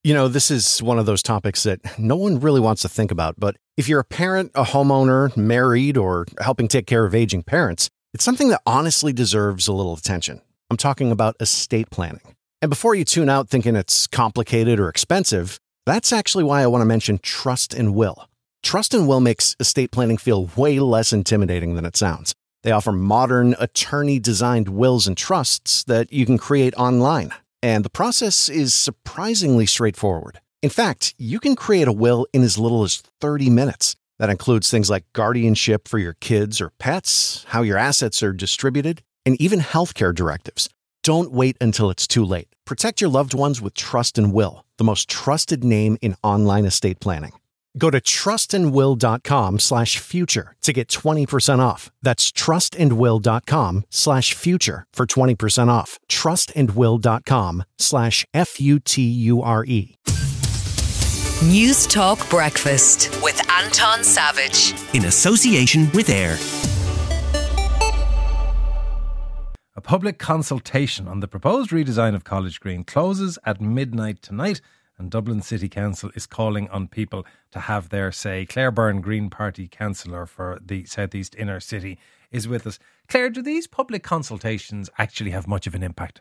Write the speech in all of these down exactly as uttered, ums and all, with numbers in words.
You know, this is one of those topics that no one really wants to think about, but if you're a parent, a homeowner, married, or helping take care of aging parents, it's something that honestly deserves a little attention. I'm talking about estate planning. And before you tune out thinking it's complicated or expensive, that's actually why I want to mention Trust and Will. Trust and Will makes estate planning feel way less intimidating than it sounds. They offer modern, attorney-designed wills and trusts that you can create online. And the process is surprisingly straightforward. In fact, you can create a will in as little as thirty minutes. That includes things like guardianship for your kids or pets, how your assets are distributed, and even healthcare directives. Don't wait until it's too late. Protect your loved ones with Trust and Will, the most trusted name in online estate planning. Go to trustandwill.com slash future to get twenty percent off. That's trustandwill.com slash future for twenty percent off. Trustandwill.com slash F U T U R E. News Talk Breakfast with Anton Savage. In association with AIR. A public consultation on the proposed redesign of College Green closes at midnight tonight, and Dublin City Council is calling on people to have their say. Claire Byrne, Green Party councillor for the South East Inner City, is with us. Claire, do these public consultations actually have much of an impact?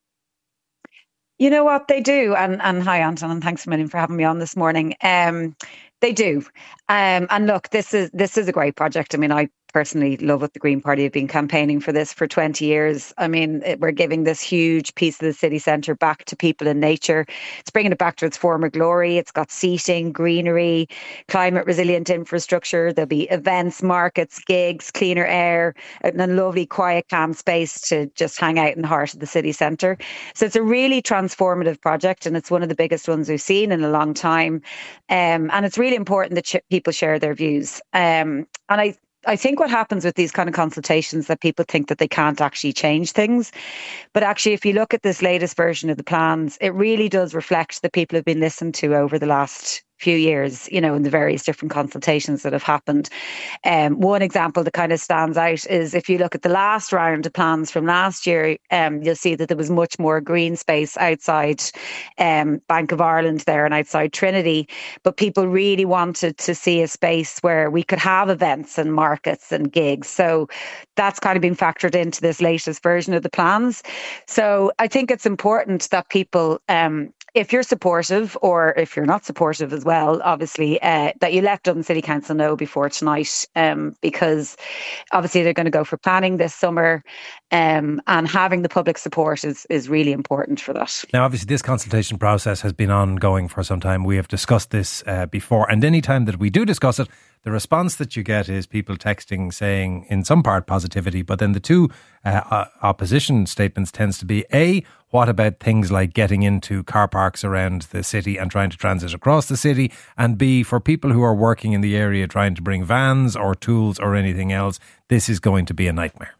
You know what, they do. And, and hi, Anton, and thanks a million for having me on this morning. Um, they do. Um, and look, this is this is a great project. I mean, I personally love it. The Green Party have been campaigning for this for twenty years. I mean, it, we're giving this huge piece of the city centre back to people and nature. It's bringing it back to its former glory. It's got seating, greenery, climate resilient infrastructure. There'll be events, markets, gigs, cleaner air, and a lovely quiet, calm space to just hang out in the heart of the city centre. So it's a really transformative project, and it's one of the biggest ones we've seen in a long time. Um, and it's really important that ch- people share their views. Um, and I I think what happens with these kind of consultations that people think that they can't actually change things. But actually, if you look at this latest version of the plans, it really does reflect that people have been listened to over the last few years, you know, in the various different consultations that have happened. Um, one example that kind of stands out is if you look at the last round of plans from last year, um, you'll see that there was much more green space outside um, Bank of Ireland there and outside Trinity. But people really wanted to see a space where we could have events and markets and gigs. So that's kind of been factored into this latest version of the plans. So I think it's important that people, um, if you're supportive or if you're not supportive as well, obviously, uh, that you let Dublin City Council know before tonight, um, because obviously they're going to go for planning this summer, um, and having the public support is, is really important for that. Now, obviously, this consultation process has been ongoing for some time. We have discussed this uh, before, and any time that we do discuss it, the response that you get is people texting saying, in some part, positivity, but then the two uh, opposition statements tends to be, A, what about things like getting into car parks around the city and trying to transit across the city? And B, for people who are working in the area trying to bring vans or tools or anything else, this is going to be a nightmare.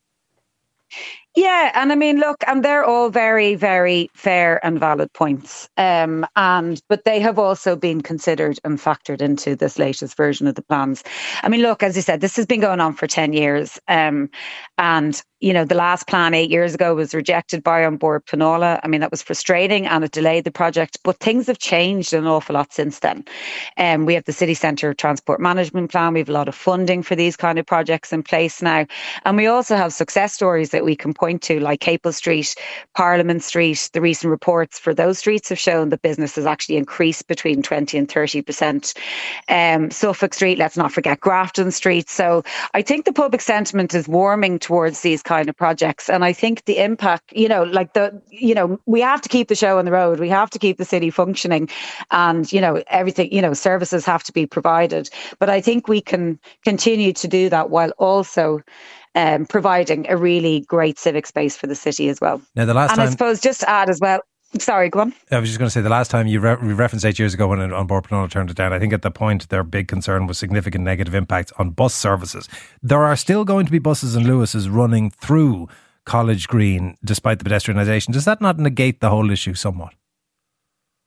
Yeah, and I mean, look, and they're all very, very fair and valid points. Um, and but they have also been considered and factored into this latest version of the plans. I mean, look, as you said, this has been going on for ten years. Um, and, you know, the last plan eight years ago was rejected by On Board Pleanála. I mean, that was frustrating and it delayed the project. But things have changed an awful lot since then. Um, we have the City Centre Transport Management Plan. We have a lot of funding for these kind of projects in place now. And we also have success stories that we can point to, like Capel Street, Parliament Street. The recent reports for those streets have shown that business has actually increased between twenty and thirty percent. Um, Suffolk Street, let's not forget Grafton Street. So I think the public sentiment is warming towards these kind of projects. And I think the impact, you know, like the, you know, we have to keep the show on the road. We have to keep the city functioning and, you know, everything, you know, services have to be provided. But I think we can continue to do that while also Um, providing a really great civic space for the city as well. Now, the last and time, I suppose just to add as well, sorry, go on. I was just going to say, the last time you re- referenced eight years ago when On Board Pleanála turned it down, I think at the point their big concern was significant negative impacts on bus services. There are still going to be buses and Lewis's running through College Green despite the pedestrianisation. Does that not negate the whole issue somewhat? No,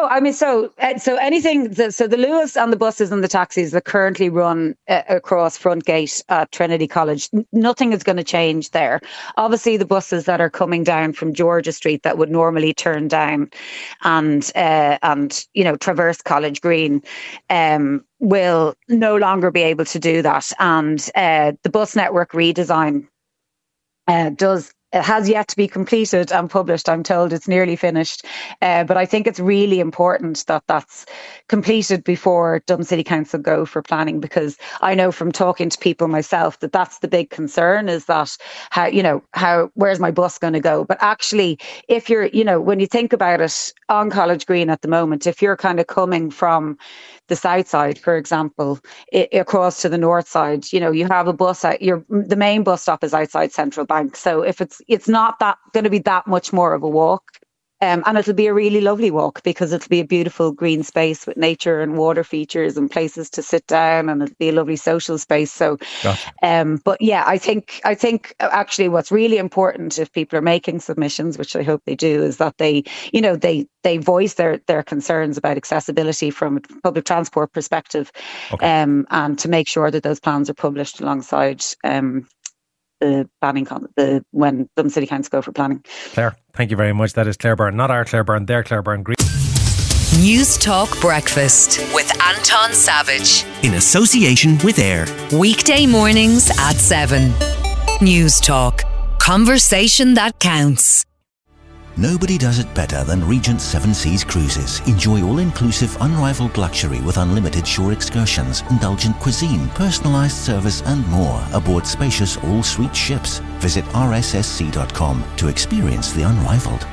No, I mean, so uh, so anything, so the Luas and the buses and the taxis that currently run uh, across Frontgate at Trinity College, n- nothing is going to change there. Obviously, the buses that are coming down from Georgia Street that would normally turn down and, uh, and you know, traverse College Green um, will no longer be able to do that. And uh, the bus network redesign uh, does It has yet to be completed and published. I'm told it's nearly finished. Uh, but I think it's really important that that's completed before Dublin City Council go for planning, because I know from talking to people myself that that's the big concern, is that how, you know, how, where's my bus going to go? But actually, if you're, you know, when you think about it on College Green at the moment, if you're kind of coming from the south side, for example, it, across to the north side, you know, you have a bus at your, the main bus stop is outside Central Bank. So if it's, it's not that going to be that much more of a walk. Um, and it'll be a really lovely walk, because it'll be a beautiful green space with nature and water features and places to sit down, and it'll be a lovely social space. So, gotcha. um, but yeah, I think I think actually what's really important, if people are making submissions, which I hope they do, is that they, you know, they they voice their their concerns about accessibility from a public transport perspective, okay. um, and to make sure that those plans are published alongside Um, the planning, con- the when Dublin City Council go for planning. Claire, thank you very much. That is Claire Byrne, not our Claire Byrne, their Claire Byrne. Green. News Talk Breakfast with Anton Savage. In association with AIR. Weekday mornings at seven. News Talk. Conversation that counts. Nobody does it better than Regent Seven Seas Cruises. Enjoy all-inclusive, unrivaled luxury with unlimited shore excursions, indulgent cuisine, personalised service and more aboard spacious all-suite ships. Visit r s s c dot com to experience the unrivaled.